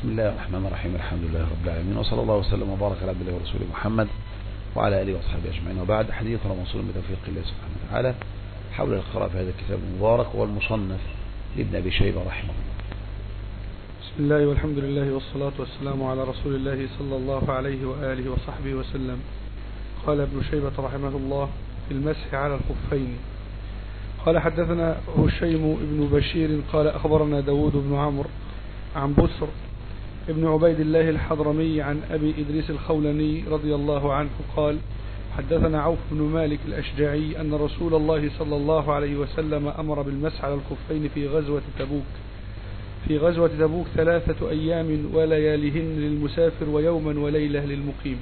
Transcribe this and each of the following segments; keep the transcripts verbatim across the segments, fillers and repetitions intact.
بسم الله الرحمن الرحيم. الحمد لله رب العالمين، وصلى الله وسلم وبارك على عبد الله ورسوله محمد وعلى آله وصحبه أجمعين، وبعد. حديثنا موصول بتوفيق الله سبحانه وتعالى حول القراءة في هذا الكتاب المبارك والمصنف لابن أبي شيبة رحمه الله. بسم الله والحمد لله والصلاة والسلام على رسول الله صلى الله عليه وآله وصحبه وسلم. قال ابن شيبة رحمه الله في المسح على الخفين. قال حدثنا هشيم بن بشير قال أخبرنا داود بن عمرو عن بسر ابن عبيد الله الحضرمي عن أبي إدريس الخولاني رضي الله عنه قال حدثنا عوف بن مالك الأشجعي أن رسول الله صلى الله عليه وسلم أمر بالمسح على الخفين في غزوة تبوك في غزوة تبوك ثلاثة أيام ولياليهن للمسافر ويوما وليلة للمقيم.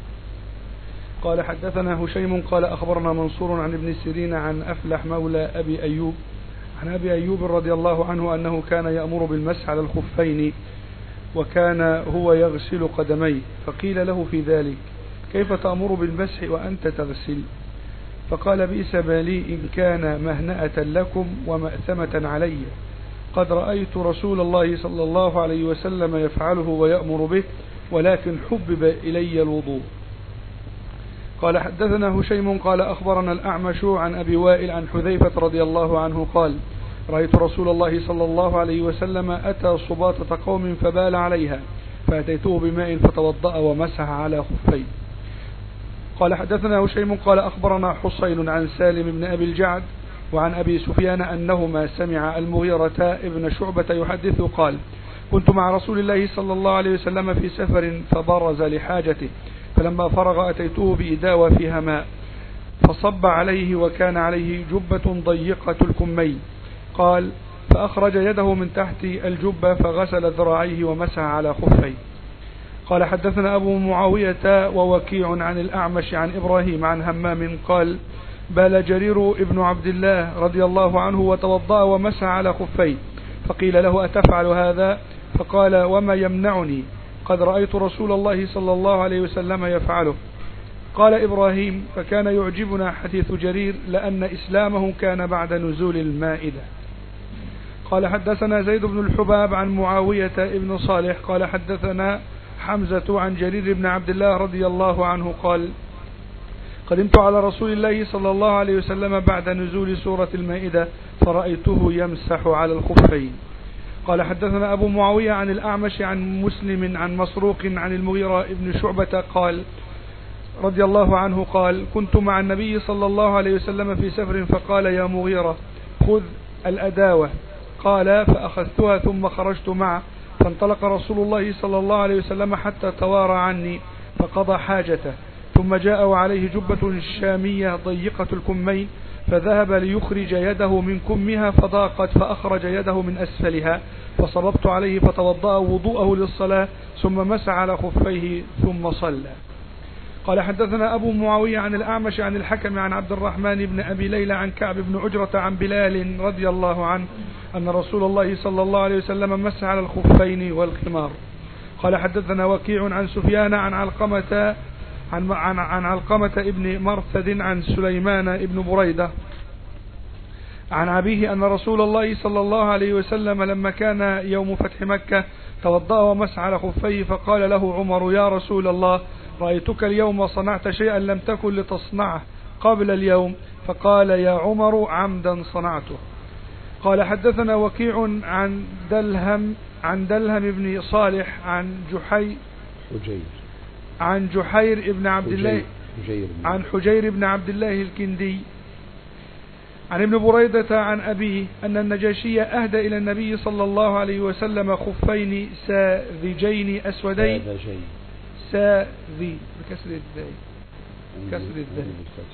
قال حدثنا هشيم قال أخبرنا منصور عن ابن سيرين عن أفلح مولى أبي أيوب عن أبي أيوب رضي الله عنه أنه كان يأمر بالمسح على الخفين وكان هو يغسل قدميه، فقيل له في ذلك كيف تأمر بالمسح وأنت تغسل؟ فقال بئس ما لي إن كان مهنأة لكم ومأثمة علي، قد رأيت رسول الله صلى الله عليه وسلم يفعله ويأمر به ولكن حبب إلي الوضوء. قال حدثنا هشيم قال أخبرنا الأعمش عن أبي وائل عن حذيفة رضي الله عنه قال رأيت رسول الله صلى الله عليه وسلم أتى صباطة قوم فبال عليها فأتيته بماء فتوضأ ومسح على خفيه. قال حدثنا هشيم قال أخبرنا حسين عن سالم بن أبي الجعد وعن أبي سفيان أنهما سمع المغيرة ابن شعبة يحدث قال كنت مع رسول الله صلى الله عليه وسلم في سفر فبرز لحاجته، فلما فرغ أتيته بإداوة فيها ماء فصب عليه وكان عليه جبة ضيقة الكمين. قال فأخرج يده من تحت الجبة فغسل ذراعيه ومسح على خفيه. قال حدثنا أبو معاوية ووكيع عن الأعمش عن إبراهيم عن همام قال بال جرير ابن عبد الله رضي الله عنه وتوضأ ومسح على خفيه، فقيل له أتفعل هذا؟ فقال وما يمنعني، قد رأيت رسول الله صلى الله عليه وسلم يفعله. قال إبراهيم فكان يعجبنا حديث جرير لأن إسلامه كان بعد نزول المائدة. قال حدثنا زيد بن الحباب عن معاوية ابن صالح قال حدثنا حمزة عن جرير بن عبد الله رضي الله عنه قال قدمت على رسول الله صلى الله عليه وسلم بعد نزول سورة المائدة فرأيته يمسح على الخفين. قال حدثنا أبو معاوية عن الأعمش عن مسلم عن مسروق عن المغيرة ابن شعبة قال رضي الله عنه قال كنت مع النبي صلى الله عليه وسلم في سفر فقال يا مغيرة خذ الأداوة، قال فأخذتها ثم خرجت معه، فانطلق رسول الله صلى الله عليه وسلم حتى توارى عني فقضى حاجته، ثم جاء وعليه جبة شامية ضيقة الكمين فذهب ليخرج يده من كمها فضاقت فأخرج يده من أسفلها فصببت عليه فتوضأ وضوءه للصلاة ثم مسح على خفيه ثم صلى. قال حدثنا أبو معاوية عن الأعمش عن الحكم عن عبد الرحمن بن أبي ليلى عن كعب بن عجرة عن بلال رضي الله عنه أن رسول الله صلى الله عليه وسلم مسح على الخفين والخمار. قال حدثنا وكيع عن سفيان عن علقمة عن, عن, عن علقمة ابن مرثد عن سليمان ابن بريدة عن أبيه أن رسول الله صلى الله عليه وسلم لما كان يوم فتح مكة توضأ ومسح على خفيه فقال له عمر يا رسول الله رأيتك اليوم صنعت شيئا لم تكن لتصنعه قبل اليوم، فقال يا عمر عمدا صنعته. قال حدثنا وكيع عن دلهم عن دلهم بن صالح عن جحي حجير عن جحير ابن عبد الله حجير عن حجير بن عبد الله الكندي عن ابن بريدة عن أبيه أن النجاشي أهدى إلى النبي صلى الله عليه وسلم خفين ساذجين أسودين ساذي بكسر الذال كسر الذال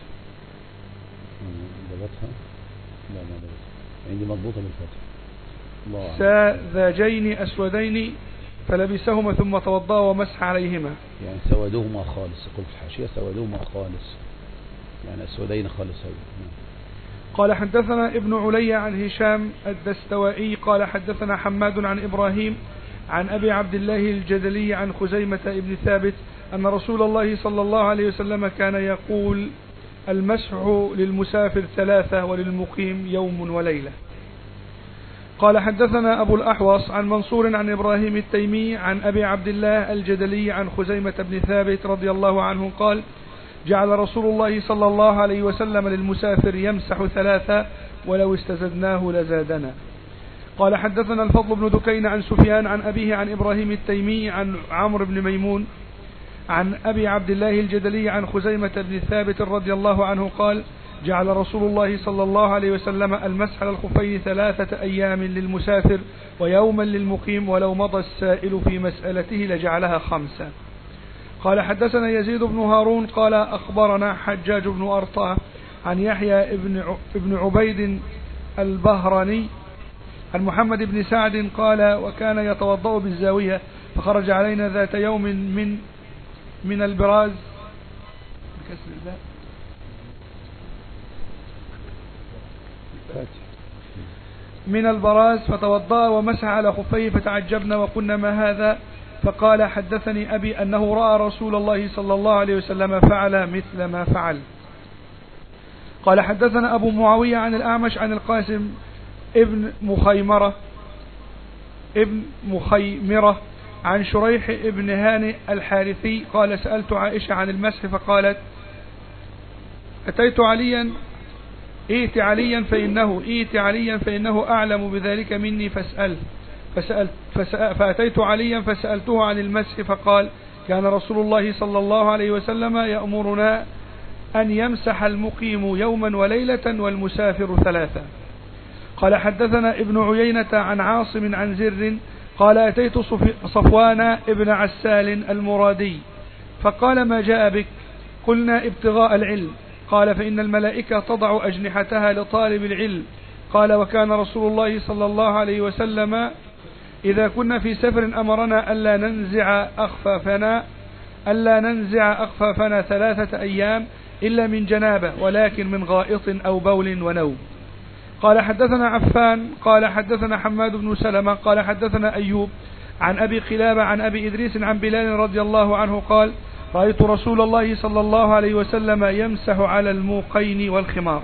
لا ما عندي مضبوطة بالفتح ساذجين أسودين فلبسهما ثم توضأ ومسح عليهما، يعني سودهما خالص، يقول في الحاشية سودهما خالص يعني أسودين خالص. قال حدثنا ابن علي عن هشام الدستوائي قال حدثنا حماد عن إبراهيم عن أبي عبد الله الجدلي عن خزيمة ابن ثابت أن رسول الله صلى الله عليه وسلم كان يقول المسح للمسافر ثلاثة وللمقيم يوم وليلة. قال حدثنا أبو الأحوص عن منصور عن إبراهيم التيمي عن أبي عبد الله الجدلي عن خزيمة بن ثابت رضي الله عنه قال جعل رسول الله صلى الله عليه وسلم للمسافر يمسح ثلاثة ولو استزدناه لزادنا. قال حدثنا الفضل بن دكين عن سفيان عن أبيه عن إبراهيم التيمي عن عمرو بن ميمون عن أبي عبد الله الجدلي عن خزيمة بن ثابت رضي الله عنه قال جعل رسول الله صلى الله عليه وسلم المسح على الخفين ثلاثة أيام للمسافر ويوما للمقيم ولو مضى السائل في مسألته لجعلها خمسة. قال حدثنا يزيد بن هارون قال أخبرنا حجاج بن أرطاه عن يحيى بن عبيد البهراني عن محمد بن سعد قال وكان يتوضأ بالزاوية فخرج علينا ذات يوم من من البراز بكسر الباء من البراز فتوضأ ومسح على خفيه فتعجبنا وقلنا ما هذا؟ فقال حدثني أبي أنه رأى رسول الله صلى الله عليه وسلم فعل مثل ما فعل. قال حدثنا أبو معاوية عن الأعمش عن القاسم ابن مخيمرة ابن مخيمرة عن شريح ابن هانئ الحارثي قال سألت عائشة عن المسح فقالت أتيت عليا ائت عليا فإنه ائت عليا فإنه أعلم بذلك مني فاسأل فسألت فسأل فأتيت عليا فسألته عن المسح فقال كان رسول الله صلى الله عليه وسلم يأمرنا أن يمسح المقيم يوما وليلة والمسافر ثلاثة. قال حدثنا ابن عيينة عن عاصم عن زر قال أتيت صفوان ابن عسال المرادي فقال ما جاء بك؟ قلنا ابتغاء العلم. قال فإن الملائكة تضع أجنحتها لطالب العلم. قال وكان رسول الله صلى الله عليه وسلم إذا كنا في سفر أمرنا ألا ننزع أخفافنا ألا ننزع أخفافنا ثلاثة أيام إلا من جنابة ولكن من غائط أو بول ونوم. قال حدثنا عفان قال حدثنا حماد بن سلمة قال حدثنا أيوب عن أبي قلابة عن أبي إدريس عن بلال رضي الله عنه قال رأيت رسول الله صلى الله عليه وسلم يمسح على الموقين والخمار.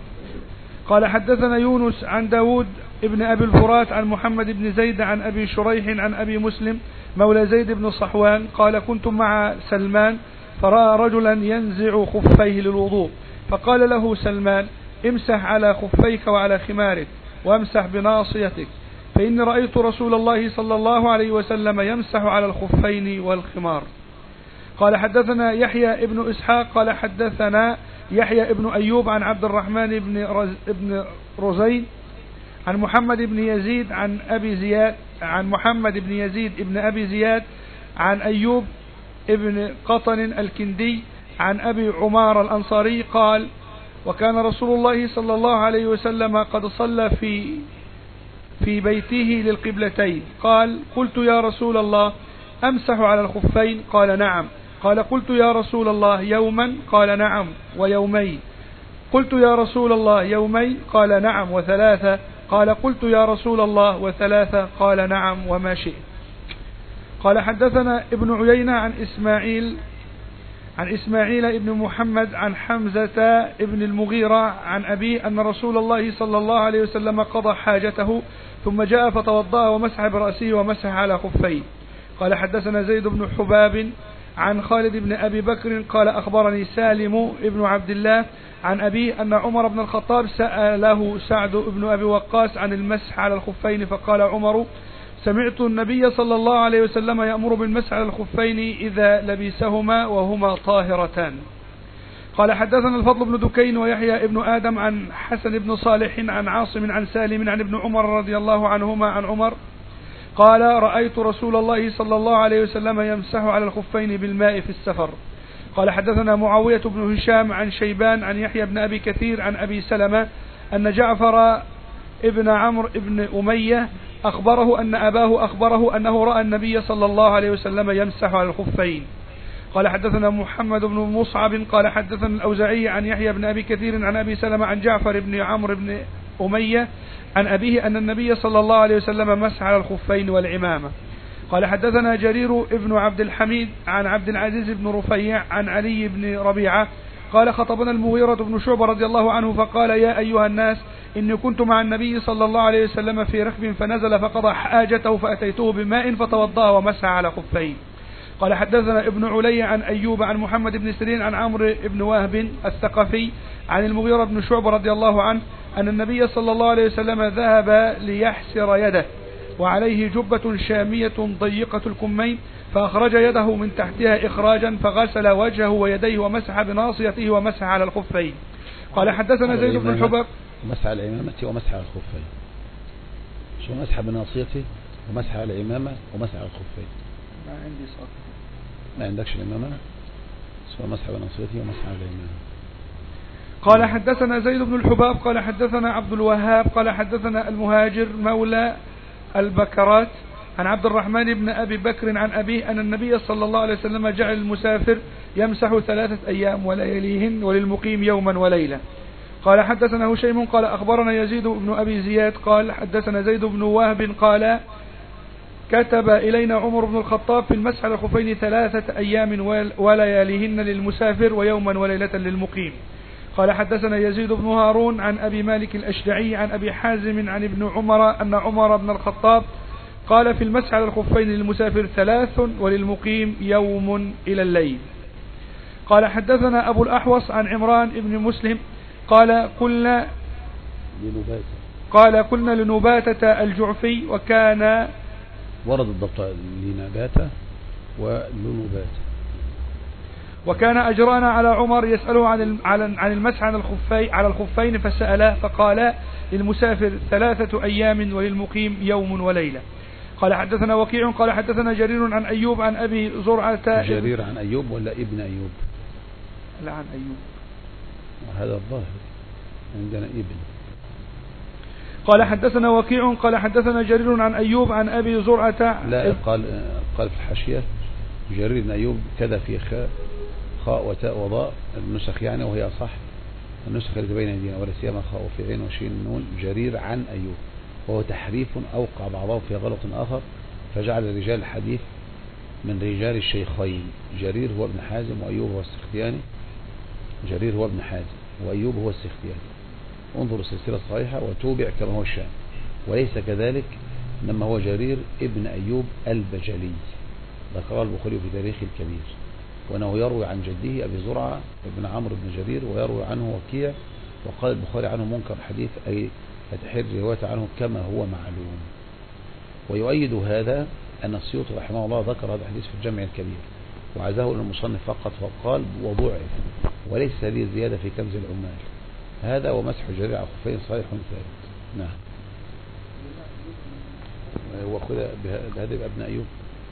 قال حدثنا يونس عن داود ابن أبي الفرات عن محمد بن زيد عن أبي شريح عن أبي مسلم مولى زيد بن صحوان قال كنت مع سلمان فرأى رجلا ينزع خفيه للوضوء فقال له سلمان امسح على خفيك وعلى خمارك وامسح بناصيتك فإني رأيت رسول الله صلى الله عليه وسلم يمسح على الخفين والخمار. قال حدثنا يحيى ابن إسحاق قال حدثنا يحيى ابن أيوب عن عبد الرحمن بن رز ابن رزين عن محمد بن يزيد عن أبي زياد عن محمد بن يزيد ابن أبي زياد عن أيوب ابن قطن الكندي عن أبي عمار الأنصاري قال وكان رسول الله صلى الله عليه وسلم قد صلى في في بيته للقبلتين. قال قلت يا رسول الله أمسح على الخفين؟ قال نعم. قال قلت يا رسول الله يوما؟ قال نعم ويومين. قلت يا رسول الله يومين؟ قال نعم وثلاثة. قال قلت يا رسول الله وثلاثة؟ قال نعم وما شئت. قال حدثنا ابن عيينة عن إسماعيل عن إسماعيل ابن محمد عن حمزة ابن المغيرة عن أبي أن رسول الله صلى الله عليه وسلم قضى حاجته ثم جاء فتوضأ ومسح برأسه ومسح على خفيه. قال حدثنا زيد بن حباب عن خالد بن أبي بكر قال أخبرني سالم ابن عبد الله عن أبي أن عمر بن الخطاب سأله سعد بن أبي وقاص عن المسح على الخفين فقال عمر سمعت النبي صلى الله عليه وسلم يأمر بالمسح على الخفين إذا لبسهما وهما طاهرتان. قال حدثنا الفضل بن دكين ويحيى ابن آدم عن حسن بن صالح عن عاصم عن سالم عن ابن عمر رضي الله عنهما عن عمر قال رأيت رسول الله صلى الله عليه وسلم يمسح على الخفين بالماء في السفر. قال حدثنا معاوية بن هشام عن شيبان عن يحيى بن أبي كثير عن أبي سلمة أن جعفر ابن عمرو ابن أمية أخبره أن أباه أخبره أنه رأى النبي صلى الله عليه وسلم يمسح على الخفين. قال حدثنا محمد بن مصعب قال حدثنا الأوزاعي عن يحيى بن أبي كثير عن أبي سلمة عن جعفر بن عمرو بن أمية عن أبيه أن النبي صلى الله عليه وسلم مسح على الخفين والعمامة. قال حدثنا جرير ابن عبد الحميد عن عبد العزيز بن رفيع عن علي بن ربيعة قال خطبنا المغيرة بن شعبة رضي الله عنه فقال يا أيها الناس إني كنت مع النبي صلى الله عليه وسلم في ركب فنزل فقضى حاجته فأتيته بماء فتوضأ ومسح على خفيه. قال حدثنا ابن علي عن أيوب عن محمد بن سيرين عن عمرو بن وهب الثقفي عن المغيرة بن شعبة رضي الله عنه أن النبي صلى الله عليه وسلم ذهب ليحسر يده وعليه جبة شامية ضيقة الكمين فأخرج يده من تحتها إخراجا فغسل وجهه ويديه ومسح بناصيته ومسح على الخفين. قال حدثنا زيد بن الحباب ومسح على العمامة ومسح على الخفين. شو مسح بناصيته ومسح على العمامة ومسح على الخفين؟ ما عندي صوت. ما عندكش العمامة؟ سواء مسح بناصيته ومسح على العمامة. قال حدثنا زيد بن الحباب قال حدثنا عبد الوهاب قال حدثنا المهاجر مولى البكرات عن عبد الرحمن بن أبي بكر عن أبيه أن النبي صلى الله عليه وسلم جعل المسافر يمسح ثلاثة أيام ولياليهن وللمقيم يوما وليلة. قال حدثنا هشيم قال أخبرنا يزيد بن أبي زياد قال حدثنا زيد بن وهب قال كتب إلينا عمر بن الخطاب في المسح على الخفين ثلاثة أيام ولياليهن للمسافر ويوما وليلة للمقيم. قال حدثنا يزيد بن هارون عن أبي مالك الأشجعي عن أبي حازم عن ابن عمر أن عمر بن الخطاب قال في المسح على الخفين للمسافر ثلاث وللمقيم يوم إلى الليل. قال حدثنا أبو الأحوص عن عمران بن مسلم قال كنا قال كنا لنباتة الجعفي وكان ورد الضبط لنباتة ولنباتة وكان أجرانا على عمر يسأله عن عن المسح على الخفين على الخفين فسأله فقال للمسافر ثلاثة أيام وللمقيم يوم وليلة. قال حدثنا وكيع قال حدثنا جرير عن أيوب عن أبي زرعة. جرير عن أيوب ولا ابن أيوب؟ لا عن أيوب. هذا الظاهر عندنا ابن. قال حدثنا وكيع قال حدثنا جرير عن أيوب عن أبي زرعة. لا قال قال في الحاشية جرير بن أيوب كذا في خاء خاء وتاء وضاء النسخ يعني وهي صح النسخ التي بين يدينا ولا سيما خاء وفي عين وشين نون جرير عن أيوب وهو تحريف أوقع بعضه في غلط آخر فجعل رجال الحديث من رجال الشيخين جرير هو ابن حازم وأيوب هو السختياني جرير هو ابن حازم وأيوب هو السختياني. انظر السلسلة الصحيحة وتوبع كما هو الشام وليس كذلك إنما هو جرير ابن أيوب البجلي ذكره البخاري في تاريخ الكبير وأنه يروي عن جده أبي زرعة ابن عمرو بن جرير ويروي عنه وكيع وقال البخاري عنه منكر حديث أي فتحر رواية عنه كما هو معلوم. ويؤيد هذا أن السيوطي رحمه الله ذكر هذا الحديث في الجمع الكبير وعزاه للمصنف فقط فقال وضعف وليس هذه الزيادة في كنز العمال. هذا ومسح جرير على الخفين صحيح ثابت. نعم وخذ بهذا ابن أيوب.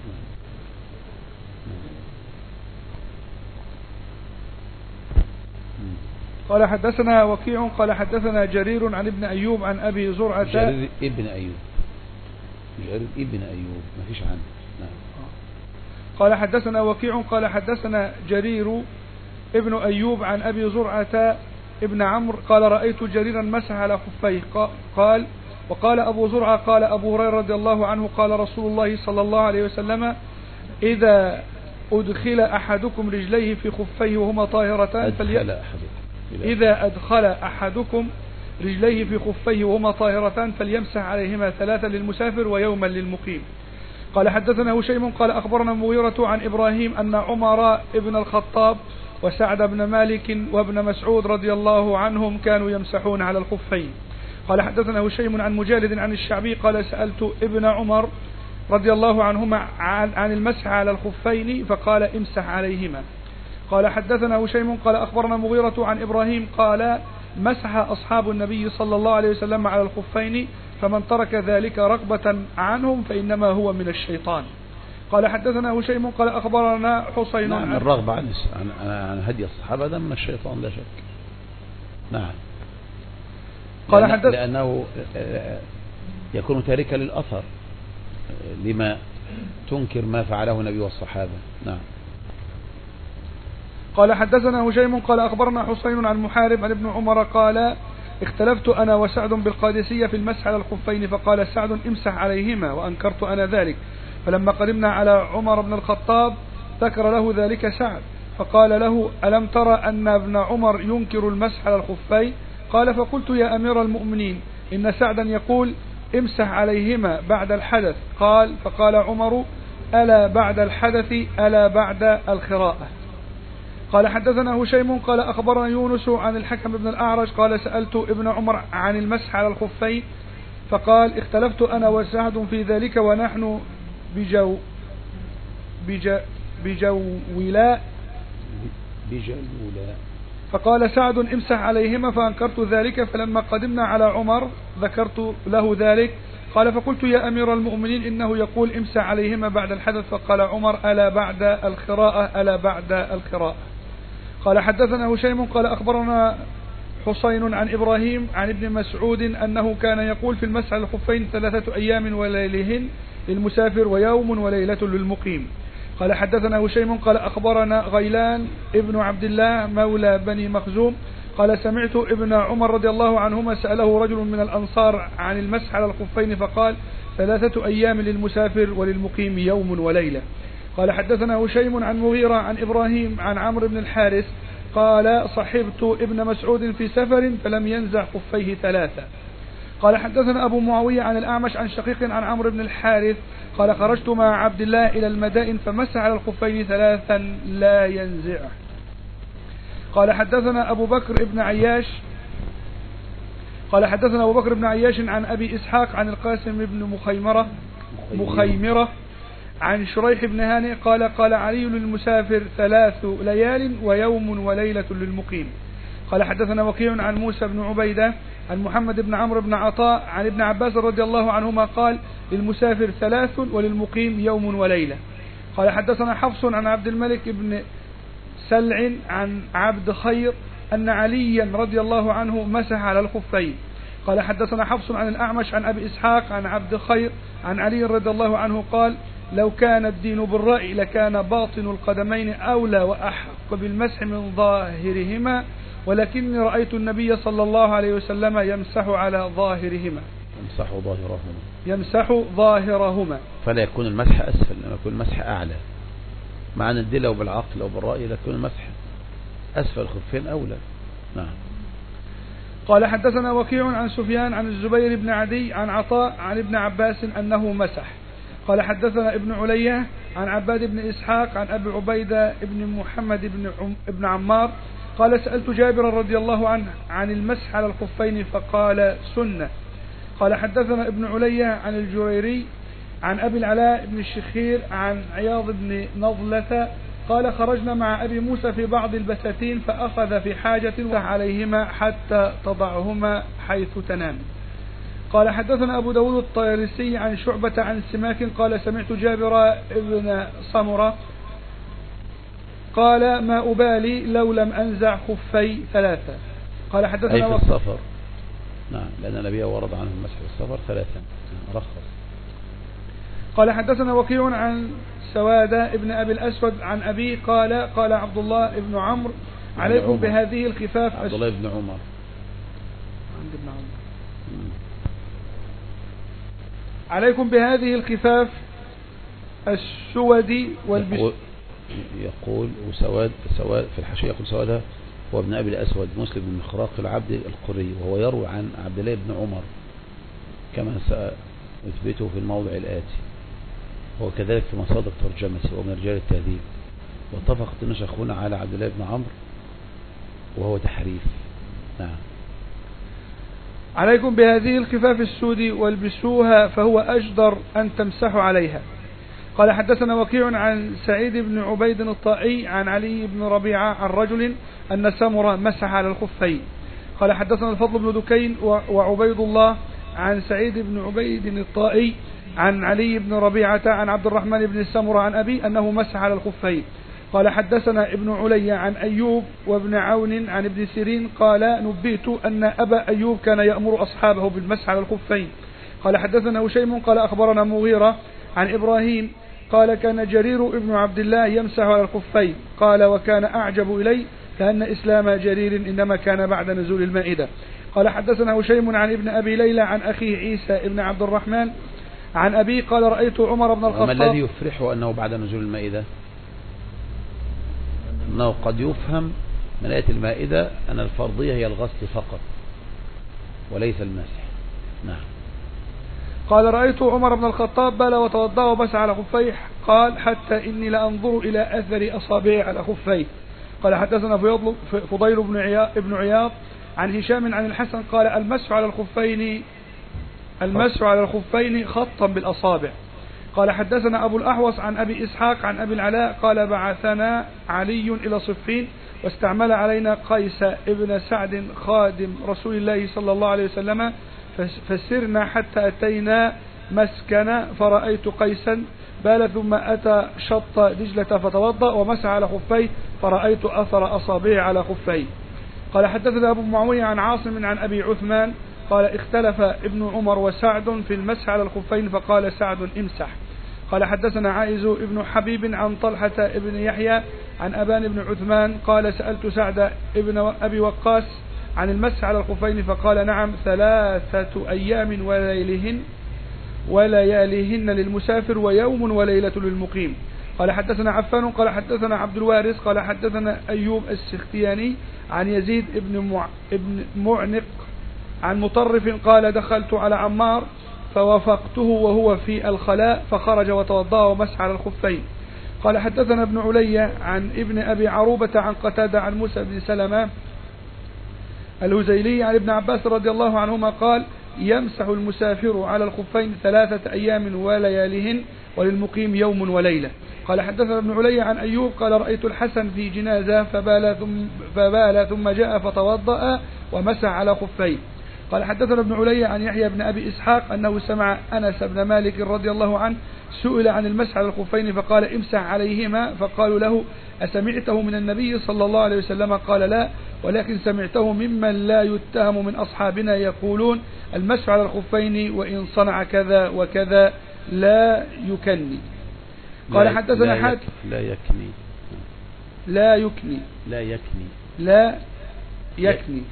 قال حدثنا وكيع قال حدثنا جرير عن ابن أيوب عن أبي زرعة. جرير ابن أيوب جرير ابن أيوب ما فيش عنه. نعم. قال حدثنا وكيع قال حدثنا جرير ابن أيوب عن أبي زرعة ابن عمرو قال رأيت جريرا مسح على خفيه قال وقال أبو زرعة قال أبو هريرة رضي الله عنه قال رسول الله صلى الله عليه وسلم إذا أدخل أحدكم رجليه في خفيه وهما طاهرتان فلي... إذا أدخل أحدكم رجليه في خفيه وهما طاهرتان فليمسح عليهما ثلاثا للمسافر ويوما للمقيم. قال حدثنا هشيم قال أخبرنا مغيرة عن إبراهيم أن عمر ابن الخطاب وسعد بن مالك وابن مسعود رضي الله عنهم كانوا يمسحون على الخفين. قال حدثنا هشيم عن مجالد عن الشعبي قال سألت ابن عمر رضي الله عنهما عن, عن المسح على الخفين فقال امسح عليهما. قال حدثنا هشيم قال أخبرنا مغيرة عن إبراهيم قال مسح أصحاب النبي صلى الله عليه وسلم على الخفين فمن ترك ذلك رغبة عنهم فإنما هو من الشيطان. قال حدثنا هشيم قال أخبرنا حسين نعم عن الرغبة عن, عن, عن هدي الصحابة ده من الشيطان لا شك. نعم قال لأن حدث لأنه يكون تاركا للأثر لما تنكر ما فعله النبي والصحابة. نعم. قال حدثنا هشيم قال أخبرنا حسين عن محارب عن ابن عمر قال اختلفت أنا وسعد بالقادسية في المسح على الخفين فقال سعد امسح عليهما وأنكرت أنا ذلك فلما قدمنا على عمر بن الخطاب ذكر له ذلك سعد فقال له: ألم ترى أن ابن عمر ينكر المسح على الخفين؟ قال: فقلت: يا أمير المؤمنين، إن سعدا يقول: امسح عليهما بعد الحدث. قال: فقال عمر: ألا بعد الحدث ألا بعد الخراءة. قال: حدثنا هشيم قال أخبرنا يونس عن الحكم بن الأعرج قال: سألت ابن عمر عن المسح على الخفين فقال: اختلفت أنا وسعد في ذلك ونحن بجو بج بجولاء بجلولاء. فقال سعد: امسح عليهما، فأنكرت ذلك، فلما قدمنا على عمر ذكرت له ذلك. قال: فقلت: يا أمير المؤمنين، إنه يقول امسح عليهما بعد الحدث. فقال عمر: ألا بعد القراءة ألا بعد القراءة. قال: حدثنا هشيم قال أخبرنا حسين عن إبراهيم عن ابن مسعود أنه كان يقول في المسح على الخفين: ثلاثة أيام وليلهن للمسافر ويوم وليلة للمقيم. قال: حدثنا هشيم قال أخبرنا غيلان ابن عبد الله مولى بني مخزوم قال: سمعت ابن عمر رضي الله عنهما سأله رجل من الأنصار عن المسح على الخفين فقال: ثلاثة أيام للمسافر وللمقيم يوم وليلة. قال: حدثنا هشيم عن مغيرة عن إبراهيم عن عمرو بن الحارث قال: صحبت ابن مسعود في سفر فلم ينزع خفيه ثلاثة. قال: حدثنا أبو معاوية عن الأعمش عن شقيق عن عمرو بن الحارث قال: خرجت مع عبد الله إلى المدائن فمسح على الخفين ثلاثا لا ينزعه. قال: حدثنا أبو بكر بن عياش قال حدثنا أبو بكر بن عياش عن أبي إسحاق عن القاسم بن مخيمرة مخيمرة عن شريح بن هانئ قال: قال علي للمسافر: ثلاث ليال ويوم وليلة للمقيم. قال: حدثنا وكيع عن موسى بن عبيدة عن محمد بن عمرو بن عطاء عن ابن عباس رضي الله عنهما قال: للمسافر ثلاث وللمقيم يوم وليلة. قال: حدثنا حفص عن عبد الملك بن سلع عن عبد خير أن عليا رضي الله عنه مسح على الخفين. قال: حدثنا حفص عن الأعمش عن أبي إسحاق عن عبد خير عن علي رضي الله عنه قال: لو كان الدين بالرأي لكان باطن القدمين أولى وأحق بالمسح من ظاهرهما، ولكني رأيت النبي صلى الله عليه وسلم يمسح على ظاهرهما يمسح ظاهرهما يمسح ظاهرهما فلا يكون المسح أسفل، لما يكون المسح أعلى. مع أن الدلة وبالعقل وبالرأي لكن المسح أسفل الخفين أولى. نعم. قال: حدثنا وكيع عن سفيان عن الزبير بن عدي عن عطاء عن ابن عباس أنه مسح. قال: حدثنا ابن علية عن عباد بن إسحاق عن أبي عبيدة بن محمد بن, عم بن عمار قال: سألت جابر رضي الله عنه عن المسح على الخفين فقال: سنة. قال: حدثنا ابن علية عن الجريري عن أبي العلاء بن الشخير عن عياض بن نضلة قال: خرجنا مع أبي موسى في بعض البساتين فأخذ في حاجة عليهما حتى تضعهما حيث تنام. قال: حدثنا أبو داود الطيالسي عن شعبة عن سماك قال: سمعت جابر بن سمرة قال: ما أبالي لو لم أنزع خفي ثلاثة. قال: حدثنا أي في السفر. نعم، لأن النبي ورد عنه المسح في السفر ثلاثة رخص. قال: حدثنا وكيع عن سوادة ابن أبي الأسود عن أبي قال: قال عبد الله بن عمرو: عليكم بهذه الخفاف. عبد الله بن عمر عند ابن عمر. عليكم بهذه الخفاف السود والبس. يقول, يقول وسواد سواد في الحاشية يقول سوادة هو ابن أبي الأسود مسلم بن مخراق العبد القري، وهو يروي عن عبد الله بن عمر كما سأثبته في الموضع الآتي، وكذلك في مصادر ترجمته ومن رجال التهذيب. واتفقت النشأ هنا على عبد الله بن عمرو وهو تحريف. نعم. عليكم بهذه الخفاف السود والبسوها فهو أجدر أن تمسحوا عليها. قال: حدثنا وكيع عن سعيد بن عبيد الطائي عن علي بن ربيعة عن رجل أن سمرة مسح على الخفين. قال: حدثنا الفضل بن دكين وعبيد الله عن سعيد بن عبيد الطائي عن علي بن ربيعة عن عبد الرحمن بن سمرة عن أبي أنه مسح على الخفين. قال: حدثنا ابن علي عن أيوب وابن عون عن ابن سيرين قال: نبئت أن أبا أيوب كان يأمر أصحابه بالمسح على الخفين. قال: حدثنا هشيم قال أخبرنا مغيرة عن إبراهيم قال: كان جرير ابن عبد الله يمسح على الخفين. قال: وكان أعجب إلي كأن إسلام جرير إنما كان بعد نزول المائدة. قال: حدثنا هشيم عن ابن أبي ليلى عن أخيه عيسى ابن عبد الرحمن عن أبي قال: رأيت عمر بن الخطاب. وما الذي يفرحه أنه بعد نزول المائدة؟ أنه قد يفهم من آية المائدة أن الفرضية هي الغسل فقط وليس المسح. نعم. قال رأيت عمر بن الخطاب بال وتوضأ ومسح على خفيه، قال حتى إني لأنظر إلى أثر أصابعه على خفيه. قال حدثنا فضيل بن عياض, بن عياض عن هشام عن الحسن قال المسح على الخفين المسح على الخفين خطا بالأصابع. قال حدثنا أبو الأحوص عن أبي إسحاق عن أبي العلاء قال بعثنا علي إلى صفين واستعمل علينا قيس ابن سعد خادم رسول الله صلى الله عليه وسلم، فسرنا حتى أتينا مسكن فرأيت قيسا بال ثم أتى شط دجلة فتوضأ ومسح على خفيه فرأيت أثر أصابعه على خفيه. قال حدثنا أبو معاوية عن عاصم عن أبي عثمان قال اختلف ابن عمر وسعد في المسح على الخفين فقال سعد امسح. قال حدثنا عائز ابن حبيب عن طلحة ابن يحيى عن أبان بن عثمان قال سألت سعد ابن أبي وقاص عن المسح على الخفين فقال نعم ثلاثة أيام وليلهن ولياليهن للمسافر ويوم وليلة للمقيم. قال حدثنا عفان قال حدثنا عبد الوارث قال حدثنا أيوب السختياني عن يزيد ابن, مع... ابن معنق عن مطرف قال دخلت على عمار فوافقته وهو في الخلاء فخرج وتوضأ ومسح على الخفين. قال حدثنا ابن علي عن ابن أبي عروبة عن قتادة عن موسى بن سلمة الهزيلي عن ابن عباس رضي الله عنهما قال يمسح المسافر على الخفين ثلاثة أيام ولياليهن وللمقيم يوم وليلة. قال حدثنا ابن علي عن أيوب قال رأيت الحسن في جنازة فبال ثم, فبال ثم جاء فتوضأ ومسح على خفين. قال حدثنا ابن علي عن يحيى بن أبي إسحاق أنه سمع أنس بن مالك رضي الله عنه سئل عن المسح على الخفين فقال امسح عليهما، فقالوا له أسمعته من النبي صلى الله عليه وسلم؟ قال لا، ولكن سمعته ممن لا يتهم من أصحابنا يقولون المسح على الخفين وإن صنع كذا وكذا لا يكني. قال حدثنا حاتم لا يكني لا يكني لا يكني لا يكني.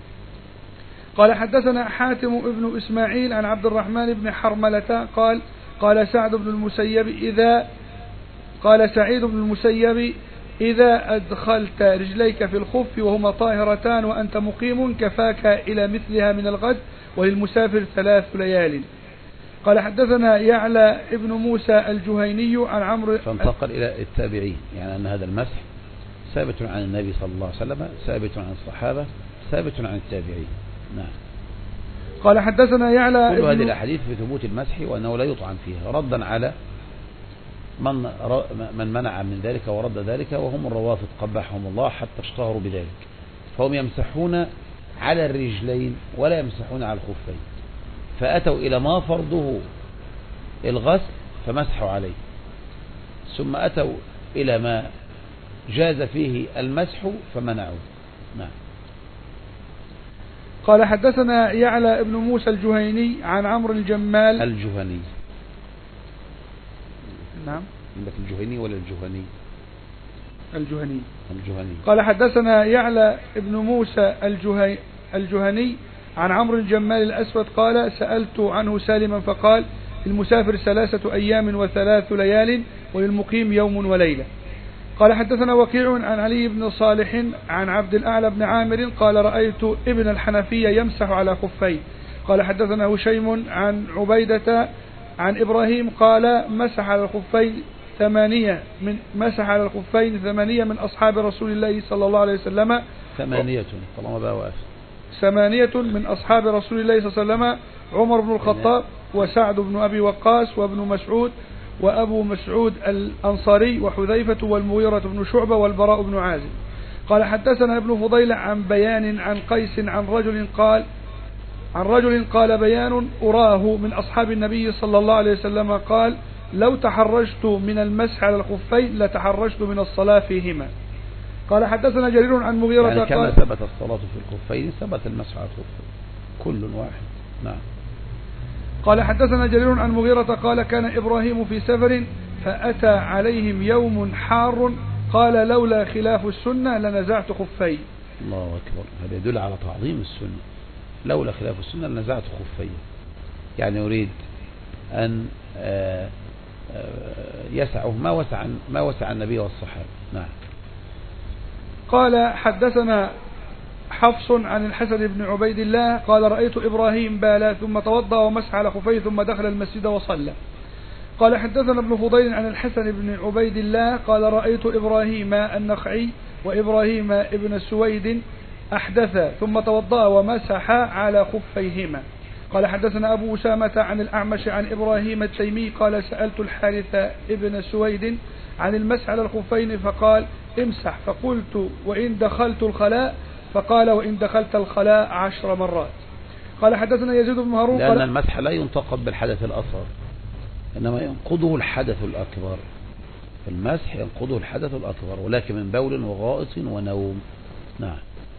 قال حدثنا حاتم ابن إسماعيل عن عبد الرحمن بن حرملة قال قال سعد بن المسيب إذا قال سعيد بن المسيب إذا أدخلت رجليك في الخف وهما طاهرتان وأنت مقيم كفاك إلى مثلها من الغد وللمسافر ثلاث ليال. قال حدثنا يعلى ابن موسى الجهيني عن عمرو فانتقل إلى التابعين، يعني أن هذا المسح ثابت عن النبي صلى الله عليه وسلم، ثابت عن الصحابة، ثابت عن التابعين. نعم. قال حدثنا يعلى كل هذه الأحاديث بثبوت المسح وأنه لا يطعن فيها، ردا على من من منع من ذلك ورد ذلك وهم الروافض قبحهم الله حتى اشتهروا بذلك، فهم يمسحون على الرجلين ولا يمسحون على الخفين، فأتوا إلى ما فرضه الغسل فمسحوا عليه، ثم أتوا إلى ما جاز فيه المسح فمنعوا. نعم. قال حدثنا يعلى ابن موسى الجهيني عن عمرو الجمال الجهني. نعم. عندك الجهني ولا الجهني؟ الجهني. الجهني. قال حدثنا يعلى ابن موسى الجهي الجهني عن عمرو الجمال الأسود قال سألت عنه سالما فقال المسافر ثلاثة أيام وثلاث ليال وللمقيم يوم وليلة. قال حدثنا وكيع عن علي بن صالح عن عبد الأعلى بن عامر قال رأيت ابن الحنفية يمسح على خفيه. قال حدثنا هشيم عن عبيدة عن إبراهيم قال مسح على الخفين ثمانية من مسح على الخفين ثمانية من أصحاب رسول الله صلى الله عليه وسلم. ثمانية طالما بقى واقف. ثمانية من أصحاب رسول الله صلى الله عليه وسلم عمر بن الخطاب وسعد بن أبي وقاص وابن مسعود وأبو مسعود الأنصاري وحذيفة والمغيرة بن شعبة والبراء بن عازب. قال حدثنا ابن فضيل عن بيان عن قيس عن رجل قال عن رجل قال بيان أراه من أصحاب النبي صلى الله عليه وسلم قال لو تحرجت من المسح على الخفين لتحرجت من الصلاة فيهما. قال حدثنا جرير عن مغيرة يعني كما قال ثبت الصلاة في الخفين ثبت المسح على الخفين كل واحد. نعم. قال حدثنا جرير عن مغيرة قال كان إبراهيم في سفر فأتى عليهم يوم حار قال لولا خلاف السنة لنزعت خفي. الله أكبر، هذا يدل على تعظيم السنة. لولا خلاف السنة لنزعت خفي، يعني يريد أن يسعه ما وسع ما وسع النبي والصحابة. نعم. قال حدثنا حفص عن الحسن بن عبيد الله قال رأيت إبراهيم بالا ثم توضأ ومسح على خفيه ثم دخل المسجد وصلى. قال حدثنا ابن فضيل عن الحسن بن عبيد الله قال رأيت إبراهيم النخعي وإبراهيم ابن سويد أحدثا ثم توضأ ومسح على خفيهما. قال حدثنا أبو أسامة عن الأعمش عن إبراهيم التيمي قال سألت الحارث ابن سويد عن المسح على الخفين فقال امسح، فقلت وإن دخلت الخلاء؟ فقال وإن دخلت الخلاء عشر مرات. قال حدثنا يزيد بن هارون لأن قال المسح لا ينتقد بالحدث الأصغر إنما ينقضه الحدث الأكبر. المسح ينقضه الحدث الأكبر ولكن من بول وغائط ونوم. نعم.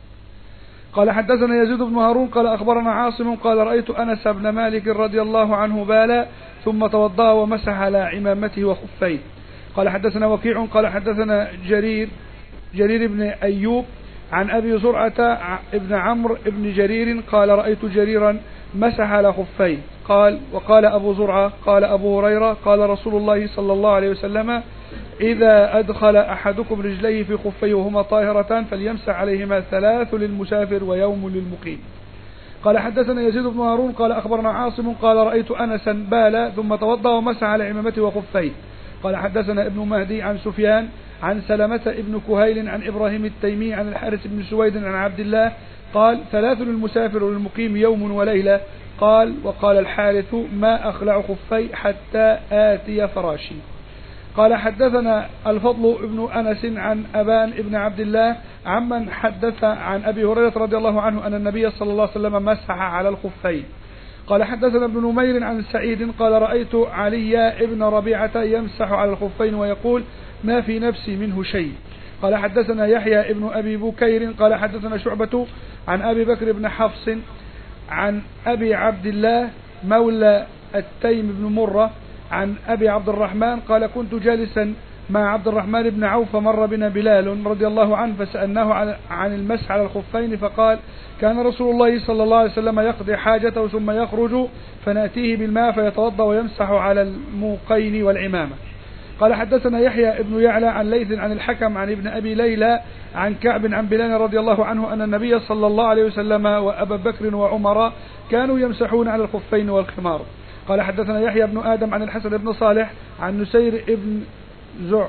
قال حدثنا يزيد بن هارون قال أخبرنا عاصم قال رأيت أنس بن مالك رضي الله عنه بالا ثم توضأ ومسح على عمامته وخفيه. قال حدثنا وكيع قال حدثنا جرير جرير بن أيوب عن أبي زرعة ابن عمرو ابن جرير قال رأيت جريرا مسح على خفيه. قال وقال أبو زرعة قال أبو هريرة قال رسول الله صلى الله عليه وسلم إذا أدخل أحدكم رجليه في خفيه وهما طاهرتان فليمسح عليهما ثلاث للمسافر ويوم للمقيم. قال حدثنا يزيد بن هارون قال أخبرنا عاصم قال رأيت أنسا بالا ثم توضأ ومسح على عمامته وخفيه. قال حدثنا ابن مهدي عن سفيان عن سلمة ابن كهيل عن إبراهيم التيمي عن الحارث بن سويد عن عبد الله قال ثلاث للمسافر وللمقيم يوم وليلة. قال وقال الحارث ما أخلع خفي حتى آتي فراشي. قال حدثنا الفضل ابن أنس عن أبان ابن عبد الله عمن حدث عن أبي هريرة رضي الله عنه أن النبي صلى الله عليه وسلم مسح على الخفين. قال حدثنا ابن نمير عن سعيد قال رأيت علي ابن ربيعة يمسح على الخفين ويقول ما في نفسي منه شيء. قال حدثنا يحيى ابن أبي بكير قال حدثنا شعبة عن أبي بكر بن حفص عن أبي عبد الله مولى التيم بن مرة عن أبي عبد الرحمن قال كنت جالسا مع عبد الرحمن بن عوف فمر بنا بلال رضي الله عنه فسألناه عن المسح على الخفين فقال كان رسول الله صلى الله عليه وسلم يقضي حاجته ثم يخرج فنأتيه بالماء فيتوضأ ويمسح على الموقين والعمامة. قال حدثنا يحيى ابن يعلى عن ليث عن الحكم عن ابن أبي ليلى عن كعب عن بلال رضي الله عنه أن النبي صلى الله عليه وسلم وأبا بكر وعمر كانوا يمسحون على الخفين والخمار. قال حدثنا يحيى بن آدم عن الحسن بن صالح عن نسير ابن زع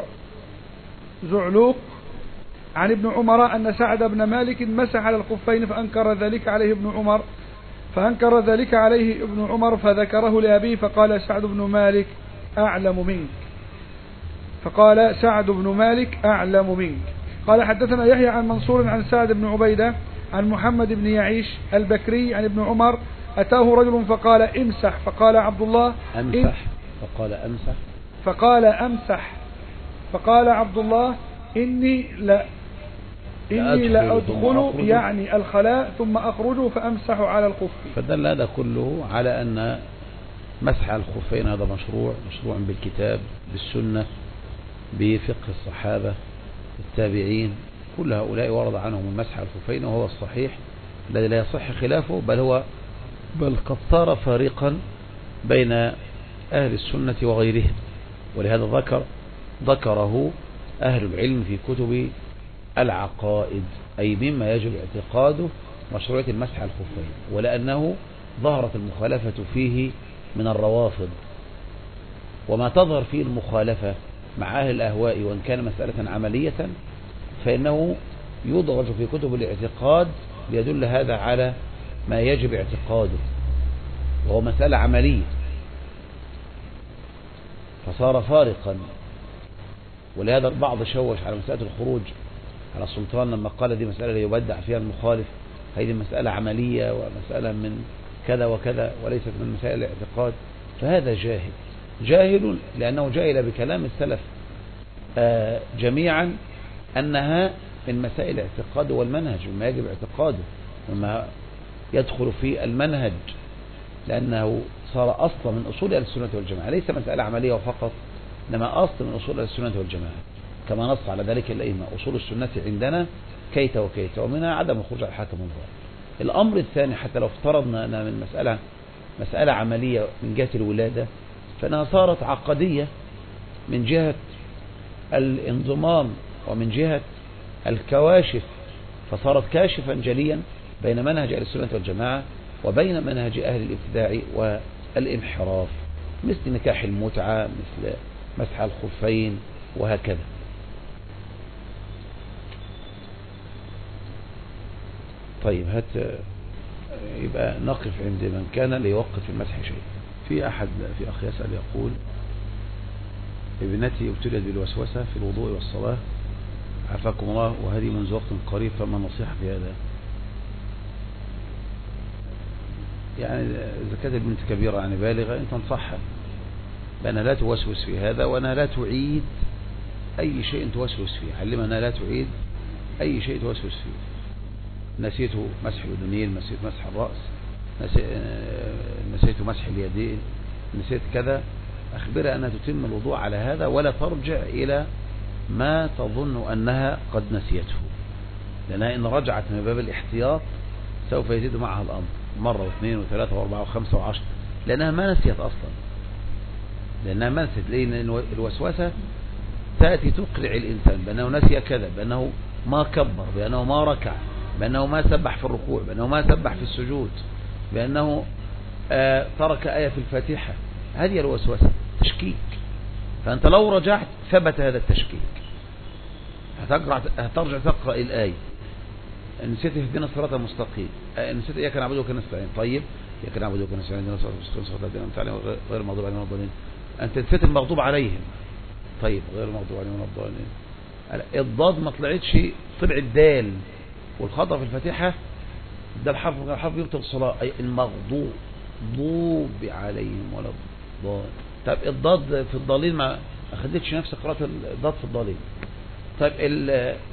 زعلوق عن ابن عمر أن سعد بن مالك مسح على الخفين فأنكر ذلك عليه ابن عمر فأنكر ذلك عليه ابن عمر فذكره لأبيه فقال سعد بن مالك أعلم منك فقال سعد بن مالك أعلم منك. قال حدثنا يحيى عن منصور عن سعد بن عبيدة عن محمد بن يعيش البكري عن ابن عمر أتاه رجل فقال امسح فقال عبد الله أمسح فقال أمسح فقال أمسح فقال عبد الله إني لا إني لأدخل يعني الخلاء ثم أخرج فأمسح على الخف. فدل هذا كله على أن مسح الخفين هذا مشروع مشروع بالكتاب بالسنة بفقه الصحابة التابعين كل هؤلاء ورد عنهم المسح على الخفين وهو الصحيح الذي لا يصح خلافه بل هو بل قد صار فارقا بين أهل السنة وغيرهم ولهذا ذكر ذكره أهل العلم في كتب العقائد أي مما يجب اعتقاده مشروعية المسح على الخفين ولأنه ظهرت المخالفة فيه من الروافض وما تظهر فيه المخالفة مع أهل الأهواء وإن كان مسألة عملية فإنه يضغط في كتب الاعتقاد ليدل هذا على ما يجب اعتقاده وهو مسألة عملية فصار فارقا. ولهذا البعض شوش على مسألة الخروج على السلطان لما قال دي مسألة يبدع فيها المخالف هذه مسألة عملية ومسألة من كذا وكذا وليست من مسائل الاعتقاد فهذا جاهل جاهل لأنه جاهل بكلام السلف آه جميعا أنها من مسائل الاعتقاد والمنهج وما يجب اعتقاده وما يدخل في المنهج لأنه صار أصلا من أصول السنة والجماعة ليس مسألة عملية وفقط إنما أصل من أصول السنة والجماعة كما نص على ذلك الأئمة أصول السنة عندنا كيت وكيت ومنها عدم الخروج على الحاكم الظاهر. الأمر الثاني حتى لو افترضنا أنها من مسألة مسألة عملية من جهة الولادة فإنها صارت عقدية من جهة الانضمام ومن جهة الكواشف فصارت كاشفا جليا بين منهج أهل السنة والجماعة وبين منهج أهل الابتداع والانحراف، مثل نكاح المتعة، مثل مسح الخفين وهكذا. طيب هات يبقى نقف عند من كان ليوقف في المسح شيء. في أحد في أخ يسأل يقول ابنتي ابتلت بالوسوسة في الوضوء والصلاة عافاكم الله وهذه منذ وقت قريب، فما نصيحة في هذا؟ يعني إذا كانت البنت كبيرة يعني بالغة أنت تنصحها بأنها لا توسوس في هذا، وأنها لا تعيد أي شيء توسوس فيه، علمها أنها لا تعيد أي شيء توسوس فيه. نسيت مسح الأذنين، نسيت مسح الرأس، نسيت مسح اليدين، نسيت كذا، أخبرها أنها تتم الوضوء على هذا ولا ترجع إلى ما تظن أنها قد نسيته، لأنها إن رجعت من باب الاحتياط سوف يزيد معها الأمر مرة واثنين وثلاثة واربعة وخمسة وعشر، لأنها ما نسيت أصلا، لأنها ما نسيت. لأن الوسوسة تأتي تقرع الإنسان بأنه نسي كذا، بأنه ما كبر، بأنه ما ركع، بأنه ما سبح في الركوع، بأنه ما سبح في السجود، بأنه آه ترك آية في الفاتحة. هذه الوسوسة تشكيك، فأنت لو رجعت ثبت هذا التشكيك، هترجع تقرأ الآية نسيت اهدنا الصراط المستقيم، نسيت إياك نعبد وإياك نستعين، طيب إياك نعبد وإياك نستعين اهدنا الصراط المستقيم صراط الذين أنعمت عليهم غير المغضوب عليهم ولا الضالين، أنت نسيت المغضوب عليهم، طيب غير المغضوب عليهم ولا الضالين. الضاد ما طلعتش، طلع الدال، والخطأ في الفاتحة ده الحرف من الحرف يبطل الصلاة، أي المغضوب ضوب عليهم ولا الضال. طيب الضاد في الضالين ما أخدتش نفس قراءة الضاد في الضالين. طيب ال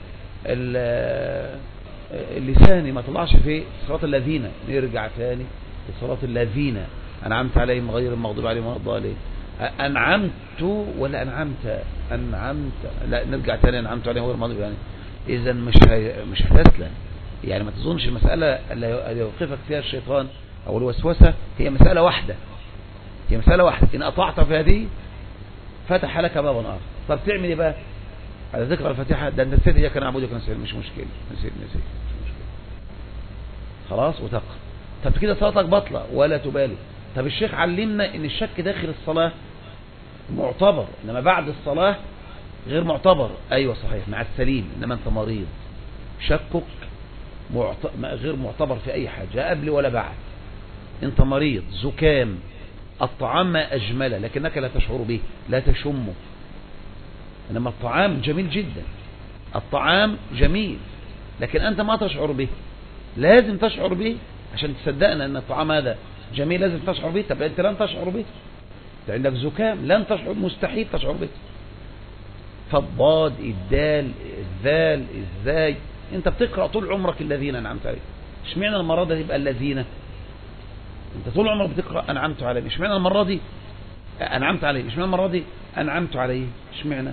ال اللساني ما طلعش في صراط الذين، نرجع ثاني صراط الذين أنعمت عليهم غير المغضوب عليهم ولا الضالين. أنعمت ولا أنعمت؟ أنعمت، لا نرجع ثاني أنعمت عليهم غير المغضوب يعني. إذا مش مش هتسلم، يعني ما تظنش المسألة اللي يوقفك فيها الشيطان أو الوسوسة هي مسألة واحدة، هي مسألة واحدة، إن أطعت في هذه فتح لك بابا آخر. طب تعمل إيه بقى على ذكر الفاتحة؟ ده أنت نسيت إياك نعبد وإياك نستعين، مش مشكلة، نسيت نسيت مش مشكلة خلاص وتقرأ. طب كده صلاتك بطلة ولا تبالي. طب الشيخ علمنا إن الشك داخل الصلاة معتبر، إنما بعد الصلاة غير معتبر. أيوة صحيح مع السليم، إنما أنت مريض شكك معت... غير معتبر في أي حاجة قبل ولا بعد. أنت مريض زكام، الطعام ما أجمله لكنك لا تشعر به، لا تشمه، إنما الطعام جميل جدا، الطعام جميل لكن أنت ما تشعر به، لازم تشعر به عشان تصدقنا أن الطعام هذا جميل، لازم تشعر به. طب أنت لن تشعر به، أنت عندك زكام لن تشعر، مستحيل تشعر به. فالضاد الدال الذال الزاي، أنت بتقرأ طول عمرك الذين أنعمت عليهم، اشمعنى المرة دي يبقى الذين؟ أنت طول عمرك بتقرأ أنعمت عليهم، اشمعنى المرة دي أنعمت عليه، اشمعنى المرة دي أنعمت عليه، اشمعنى؟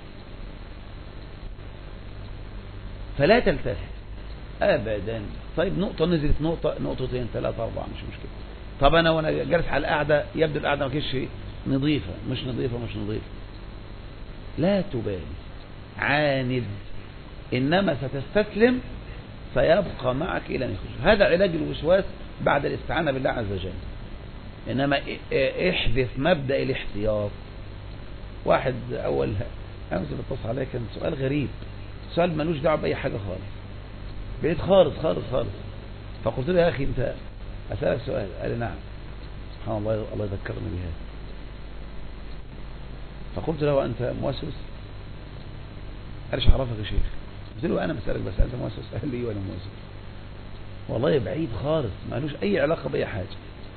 فلا تلتفت أبدا. طيب نقطة نزلت، نقطة نقطتين ثلاثة أربعة مش مشكلة. طب أنا وأنا جالس على القعدة يبدو القعدة ما كانتش نظيفة، مش نظيفة مش نظيفة، لا تبالي، عاند، إنما ستستسلم، سيبقى معك إلى أن يخرج. هذا علاج الوسواس بعد الاستعانة بالله عز وجل. إنما احذف مبدأ الاحتياط. واحد أول أمس بتصل عليه كان سؤال غريب، سؤال ملوش دعوة بأي حاجة خالص، بعيد خالص خالص خالص. فقلت له يا أخي أنت أسألك سؤال، قال لي نعم. سبحان الله، الله يذكرني بهذا. فقلت له أنت موسوس؟ قال لي عرفك يا شيخ؟ قلت له أنا بسألك بس أنت موسوس؟ قال لي وأنا موسوس. والله بعيد خالص، ما لوش أي علاقة بأي حاجة.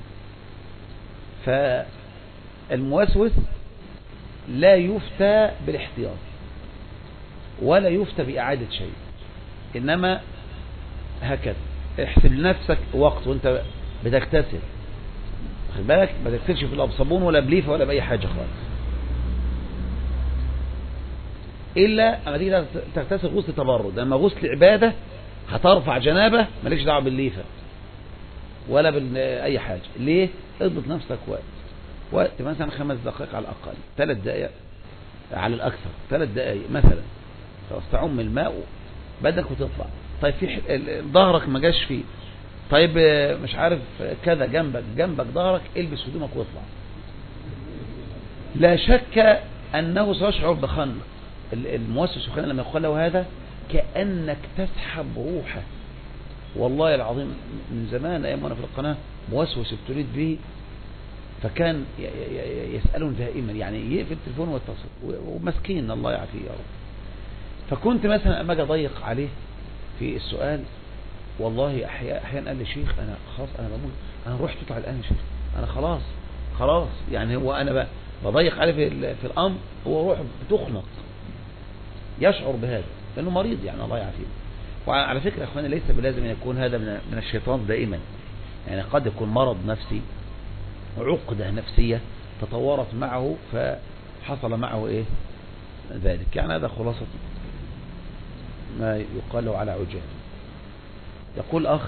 فالموسوس لا يفتى بالاحتياط ولا يفتى بإعادة شيء، إنما هكذا احسب لنفسك وقت وانت بتغتسل، خد بالك ما تغتسلش في الصابون ولا بليفة ولا بأي حاجة خالص، إلا أما تيجي تغتسل غسل تبرد. أما غسل عبادة هترفع جنابة مالكش دعوة بالليفة ولا بأي حاجة. ليه؟ اضبط نفسك وقت وقت مثلا خمس دقائق على الأقل، ثلاث دقائق على الأكثر، ثلاث دقائق مثلا، خلاص تعم الماء بدك وتطلع. طيب في ظهرك ما جاش فيه، طيب مش عارف كذا جنبك جنبك ظهرك، البس هدومك واطلع. لا شك أنه سيشعر بخنق. الموسوس الخنق لما يقول له هذا كأنك تسحب روحه. والله العظيم من زمان أيام وانا في القناة موسوس ابتليت به، فكان يسألون دائما، يعني يقفل التليفون ويتصل، ومسكين الله يعافيه يا رب. فكنت مثلا اما اجي اضيق عليه في السؤال، والله احيانا قال لي شيخ انا خلاص انا بموت، انا روح تطلع الان يا شيخ، انا خلاص خلاص يعني هو انا بضيق عليه في, في الامر، هو روح بتخنق، يشعر بهذا لانه مريض يعني الله يعافيه. وعلى فكرة يا اخواني ليس بلازم ان يكون هذا من الشيطان دائما، يعني قد يكون مرض نفسي، عقدة نفسية تطورت معه فحصل معه ايه ذلك. يعني هذا خلاصة ما يقال له على عجال. يقول اخ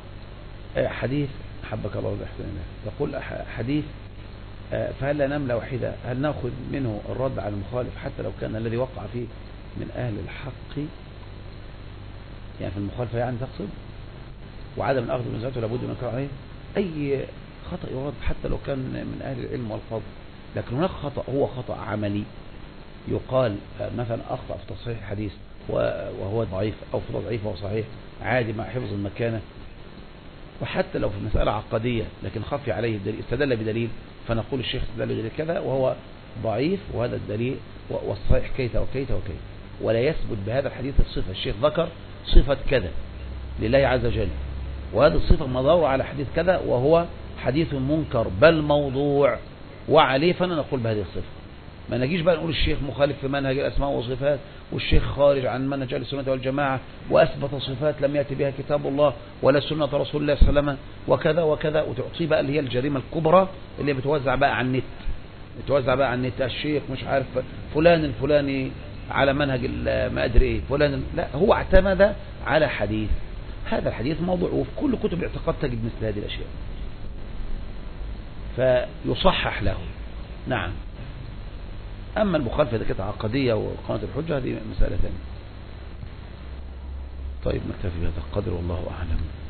حديث حبك الله وبحسن الله، يقول حديث فهل لا نملة وحيدة، هل نأخذ منه الرد على المخالف حتى لو كان الذي وقع فيه من اهل الحق، يعني في المخالفة يعني تقصد، وعدم الأخذ من ذاته لابد من الكلام عليه. أي خطأ يرد حتى لو كان من أهل العلم والفضل، لكن هناك خطأ هو خطأ عملي، يقال مثلا أخطأ في تصحيح الحديث وهو ضعيف، أو في ضعيف وهو صحيح عادي مع حفظ المكانة، وحتى لو في مسألة عقدية لكن خفي عليه الدليل، استدل بدليل فنقول الشيخ استدل بدليل كذا وهو ضعيف وهذا الدليل، والصحيح كيت وكيت وكيت، ولا يثبت بهذا الحديث الصفة. الشيخ ذكر صفة كذا لله عز وجل، وهذه الصفة مدور على حديث كذا وهو حديث منكر بل موضوع، وعليه فانا نقول بهذه الصفة. ما نجيش بقى نقول الشيخ مخالف في منهج الأسماء والصفات، والشيخ خارج عن منهج السنة والجماعة، وأثبت صفات لم يأتي بها كتاب الله ولا سنة رسول الله صلى الله عليه وسلم وكذا وكذا، وتعطيه بقى اللي هي الجريمة الكبرى اللي بتوزع بقى على النت، بتوزع بقى على النت الشيخ مش عارف فلان الفلاني على منهج ما أدري إيه فلان، لا هو اعتمد على حديث، هذا الحديث موضوع، وفي كل كتب الاعتقاد تجد مثل هذه الأشياء فيصحح له. نعم. أما المخالفة إذا كانت عقدية وقامت الحجة هذه مسألة ثانية. طيب نكتفي بهذا القدر والله أعلم.